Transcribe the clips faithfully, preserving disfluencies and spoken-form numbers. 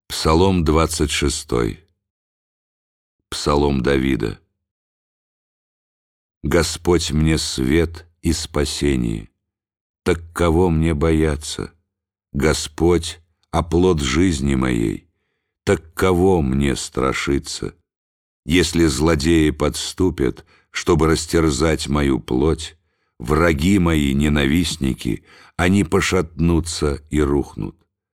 Псалом двадцать шестой. Псалом Давида. Господь мне свет и спасение, так кого мне бояться? Господь — оплот жизни моей, так кого мне страшиться? Если злодеи подступят, чтобы растерзать мою плоть, враги мои, ненавистники, они пошатнутся и рухнут.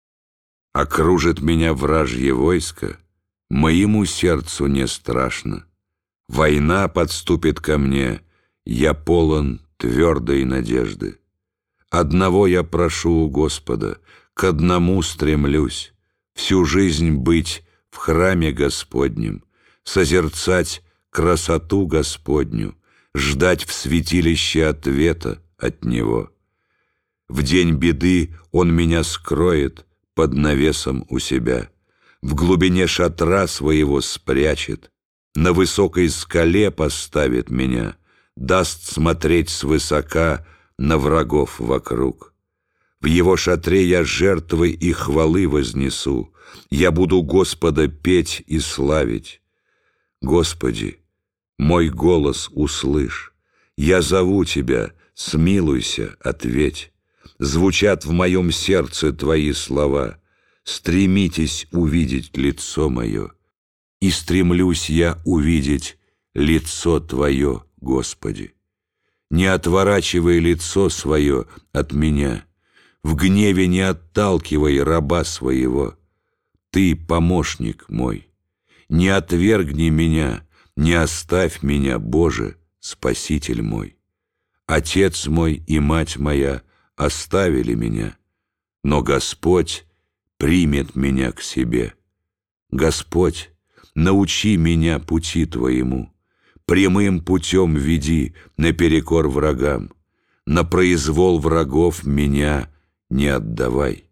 Окружит меня вражье войско, моему сердцу не страшно. Война подступит ко мне, я полон твердой надежды. Одного я прошу у Господа, к одному стремлюсь, всю жизнь быть в храме Господнем, созерцать красоту Господню, ждать в святилище ответа от Него. В день беды Он меня скроет под навесом у себя, в глубине шатра своего спрячет, на высокой скале поставит меня, даст смотреть свысока на врагов вокруг. В Его шатре я жертвы и хвалы вознесу, я буду Господа петь и славить. Господи, мой голос услышь, я зову Тебя, смилуйся, ответь. Звучат в моем сердце Твои слова, стремитесь увидеть лицо мое. И стремлюсь я увидеть лицо Твое, Господи. Не отворачивай лицо свое от меня, в гневе не отталкивай раба своего. Ты помощник мой, не отвергни меня, не оставь меня, Боже, Спаситель мой. Отец мой и мать моя оставили меня, но Господь примет меня к себе. Господь, научи меня пути Твоему, прямым путем веди наперекор врагам, на произвол врагов меня не отдавай.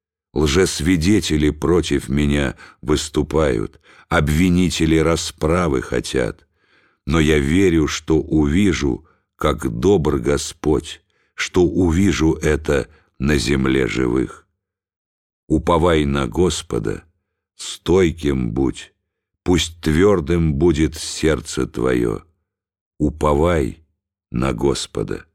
Лжесвидетели против меня выступают, обвинители расправы хотят, но я верю, что увижу, как добр Господь, что увижу это на земле живых. Уповай на Господа, стойким будь, пусть твердым будет сердце твое. Уповай на Господа.